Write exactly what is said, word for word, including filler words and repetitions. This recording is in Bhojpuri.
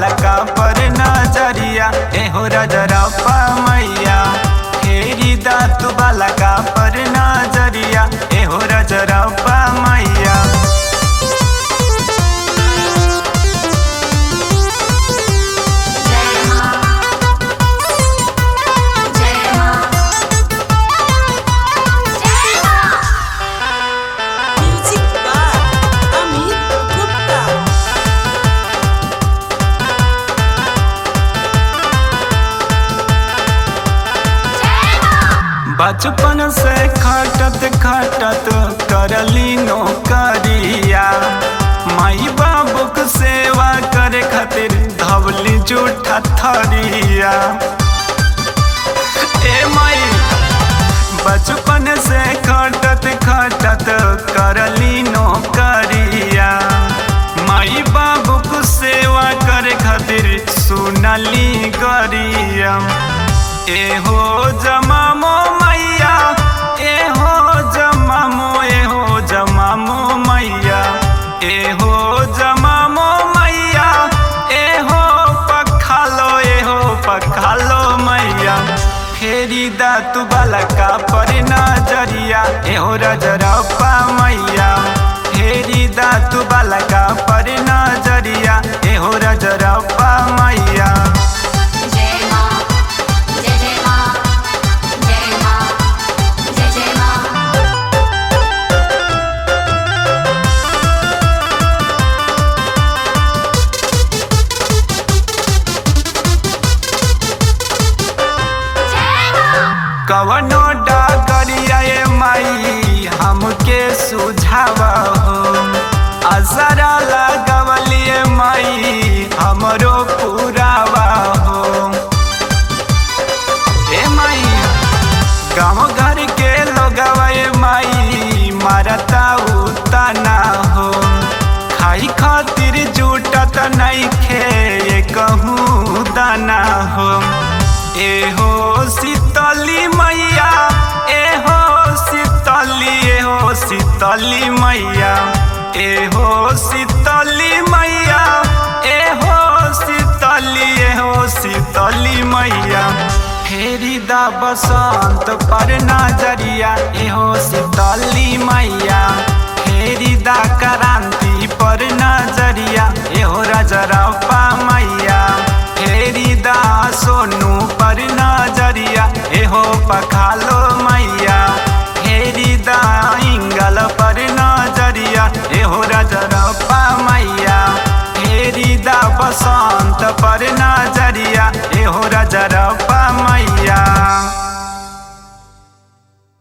बालका पर नजरिया एहो रजरप्पा मैया फेरी दा तू बालका पर नजरिया एहो रजरप्पा मैया। बचपन से खटत खटत करली नौकरिया माई बाबूक सेवा करे खातिर धवली जूठा थरिया। ए माई बचपन से खटत खटत करली नौकरिया माई बाबूक सेवा करे खातिर सुनली गरिया। एहो जमामो मैया एहो जमामो एहो जमामो मैया एहो जमामो मैया एहो पखालो एहो पखालो मैया फेरी दा तू बालका पर नजरिया एहो रजरप्पा मैया फेरी दा तू बालका पर नजरिया एहो रजरप्पा मैया। कवनो डगरिया ए माई हमके सुझाव हो असरा लगवलिए माई हमरो पुरावा हो। ए माई गाँव घर के लोगवा ए माई मारता उतना हो खाई खातिर जुटत नइखे ये कहूँ दाना हो। एहो शीतली मैया एहो शीतली एहो शीतली मैया एहो शीतली मैया एहो शीतली एहो शीतली मैया फेरी दा बसंत पर नजरिया एहो शीतली मैया फेरी दा क्रांति पर नजरिया एहो रजरप्पा मैया फेरी दा सोनू पर नजरिया एहो पखालो मैया फेरी दा इंगल पर नजरिया एहो रजरप्पा मैया फेरी दा बसंत पर नजरिया एहो रजरप्पा।